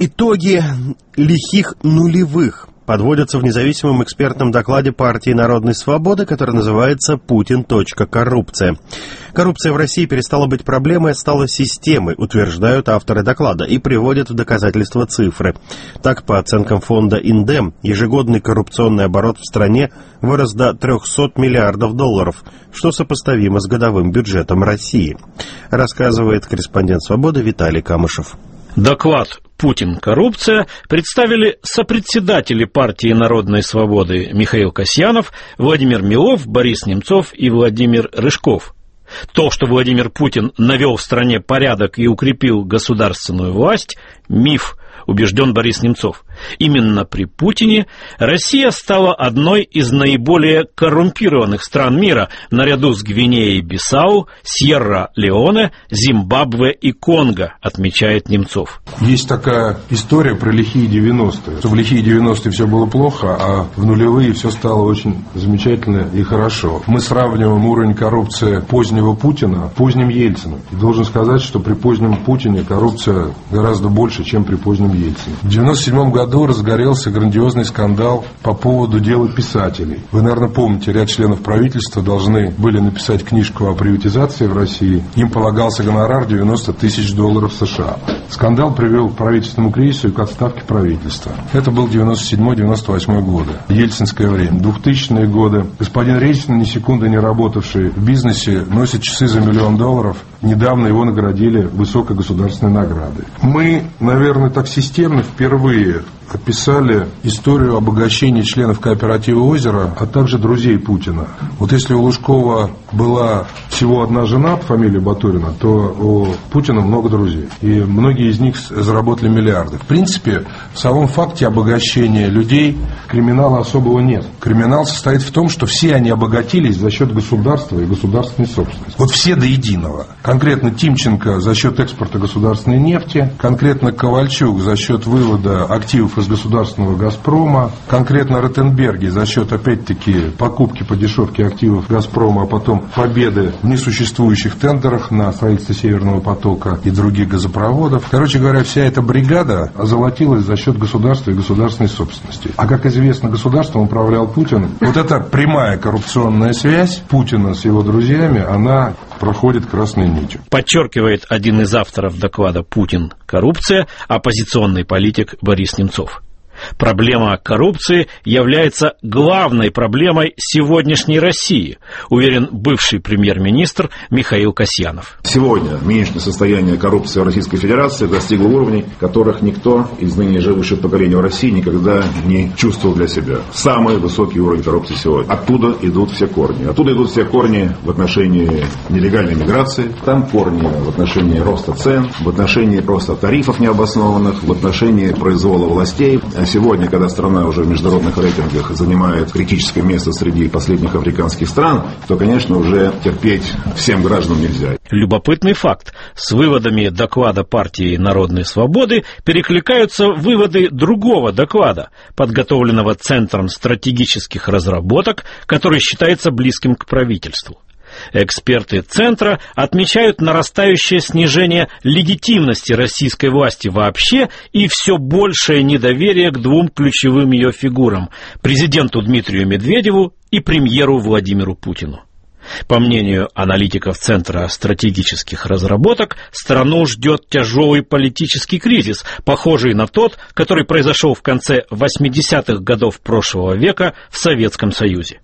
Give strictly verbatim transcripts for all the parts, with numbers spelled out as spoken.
Итоги лихих нулевых подводятся в независимом экспертном докладе партии Народной Свободы, который называется «Путин. Коррупция». Коррупция в России перестала быть проблемой, а стала системой, утверждают авторы доклада, и приводят в доказательство цифры. Так, по оценкам фонда «Индем», ежегодный коррупционный оборот в стране вырос до триста миллиардов долларов, что сопоставимо с годовым бюджетом России, рассказывает корреспондент «Свободы» Виталий Камышев. Доклад «Путин. Коррупция» представили сопредседатели партии Народной Свободы Михаил Касьянов, Владимир Милов, Борис Немцов и Владимир Рыжков. То, что Владимир Путин навел в стране порядок и укрепил государственную власть – миф, убежден Борис Немцов. Именно при Путине Россия стала одной из наиболее коррумпированных стран мира, наряду с Гвинеей-Бисау, Сьерра-Леоне, Зимбабве и Конго, отмечает Немцов. Есть такая история про лихие девяностые. В лихие девяностые все было плохо, а в нулевые все стало очень замечательно и хорошо. Мы сравниваем уровень коррупции позднего Путина с поздним Ельцином. И должен сказать, что при позднем Путине коррупция гораздо больше, чем при позднем Ельцине. В девяносто седьмом году разгорелся грандиозный скандал по поводу дела писателей. Вы, наверное, помните, ряд членов правительства должны были написать книжку о приватизации в России. Им полагался гонорар девяносто тысяч долларов США. Скандал привел к правительственному кризису и к отставке правительства. Это был девяносто седьмой — девяносто восьмой годы. Ельцинское время. двухтысячные годы. Господин Рейсин, ни секунды не работавший в бизнесе, носит часы за миллион долларов. Недавно его наградили высокой государственной наградой. Мы, наверное, так системно впервые описали историю обогащения членов кооператива «Озеро», а также друзей Путина. Вот если у Лужкова была всего одна жена по фамилии Батурина, то у Путина много друзей. И многие из них заработали миллиарды. В принципе, в самом факте обогащения людей криминала особого нет. Криминал состоит в том, что все они обогатились за счет государства и государственной собственности. Вот все до единого. Конкретно Тимченко за счет экспорта государственной нефти, конкретно Ковальчук за счет вывода активов из государственного «Газпрома», конкретно Ротенберги за счет, опять-таки, покупки по дешевке активов «Газпрома», а потом победы в несуществующих тендерах на строительство «Северного потока» и других газопроводов. Короче говоря, вся эта бригада озолотилась за счет государства и государственной собственности. А, как известно, государством управлял Путин. Вот эта прямая коррупционная связь Путина с его друзьями, она проходит красной нитью. Подчеркивает один из авторов доклада «Путин. Коррупция» оппозиционный политик Борис Немцов. Проблема коррупции является главной проблемой сегодняшней России, уверен бывший премьер-министр Михаил Касьянов. Сегодня нынешнее состояние коррупции в Российской Федерации достигло уровней, которых никто из ныне живущих поколений в России никогда не чувствовал для себя. Самый высокий уровень коррупции сегодня. Оттуда идут все корни. Оттуда идут все корни в отношении нелегальной миграции, там корни в отношении роста цен, в отношении просто тарифов необоснованных, в отношении произвола властей. Сегодня, когда страна уже в международных рейтингах занимает критическое место среди последних африканских стран, то, конечно, уже терпеть всем гражданам нельзя. Любопытный факт. С выводами доклада партии Народной Свободы перекликаются выводы другого доклада, подготовленного Центром стратегических разработок, который считается близким к правительству. Эксперты Центра отмечают нарастающее снижение легитимности российской власти вообще и все большее недоверие к двум ключевым ее фигурам – президенту Дмитрию Медведеву и премьеру Владимиру Путину. По мнению аналитиков Центра стратегических разработок, страну ждет тяжелый политический кризис, похожий на тот, который произошел в конце восьмидесятых годов прошлого века в Советском Союзе.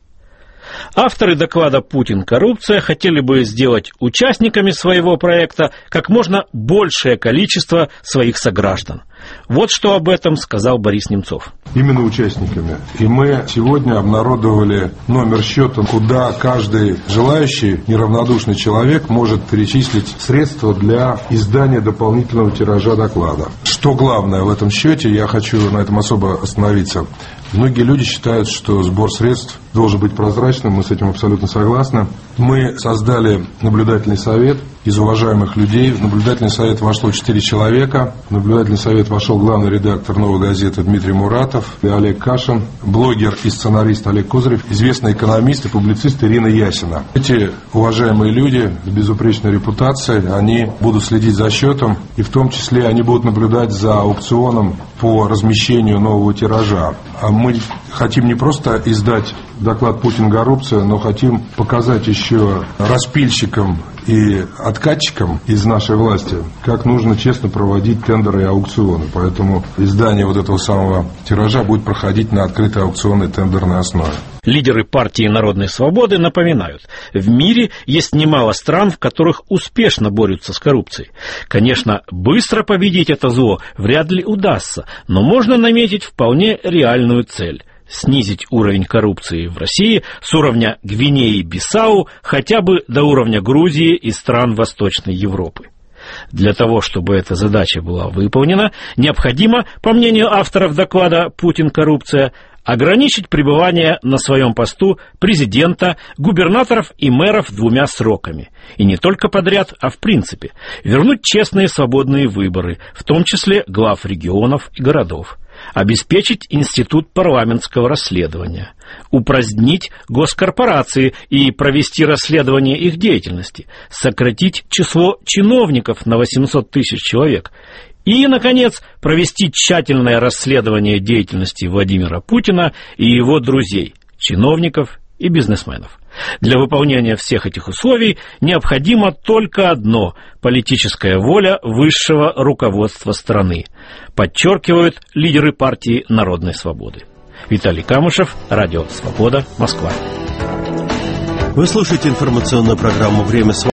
Авторы доклада «Путин. Коррупция» хотели бы сделать участниками своего проекта как можно большее количество своих сограждан. Вот что об этом сказал Борис Немцов. Именно участниками. И мы сегодня обнародовали номер счета, куда каждый желающий, неравнодушный человек может перечислить средства для издания дополнительного тиража доклада. Что главное в этом счете, я хочу на этом особо остановиться. Многие люди считают, что сбор средств должен быть прозрачным, мы с этим абсолютно согласны. Мы создали наблюдательный совет из уважаемых людей. В наблюдательный совет вошло четыре человека. В наблюдательный совет вошел главный редактор «Новой газеты» Дмитрий Муратов и Олег Кашин, блогер и сценарист Олег Козырев, известный экономист и публицист Ирина Ясина. Эти уважаемые люди с безупречной репутацией, они будут следить за счетом, и в том числе они будут наблюдать за аукционом по размещению нового тиража. А мы хотим не просто издать доклад «Путин-коррупция», но хотим показать еще распильщикам и откатчикам из нашей власти, как нужно честно проводить тендеры и аукционы. Поэтому издание вот этого самого тиража будет проходить на открытой аукционной тендерной основе. Лидеры партии Народной Свободы напоминают, в мире есть немало стран, в которых успешно борются с коррупцией. Конечно, быстро победить это зло вряд ли удастся, но можно наметить вполне реальную цель – снизить уровень коррупции в России с уровня Гвинеи-Бисау хотя бы до уровня Грузии и стран Восточной Европы. Для того, чтобы эта задача была выполнена, необходимо, по мнению авторов доклада «Путин-коррупция», ограничить пребывание на своем посту президента, губернаторов и мэров двумя сроками. И не только подряд, а в принципе. Вернуть честные свободные выборы, в том числе глав регионов и городов. Обеспечить институт парламентского расследования, упразднить госкорпорации и провести расследование их деятельности, сократить число чиновников на восемьсот тысяч человек и, наконец, провести тщательное расследование деятельности Владимира Путина и его друзей, чиновников и бизнесменов. Для выполнения всех этих условий необходимо только одно – политическая воля высшего руководства страны, подчеркивают лидеры партии Народной Свободы. Виталий Камышев, Радио Свобода, Москва. Вы слушаете информационную программу «Время свободы».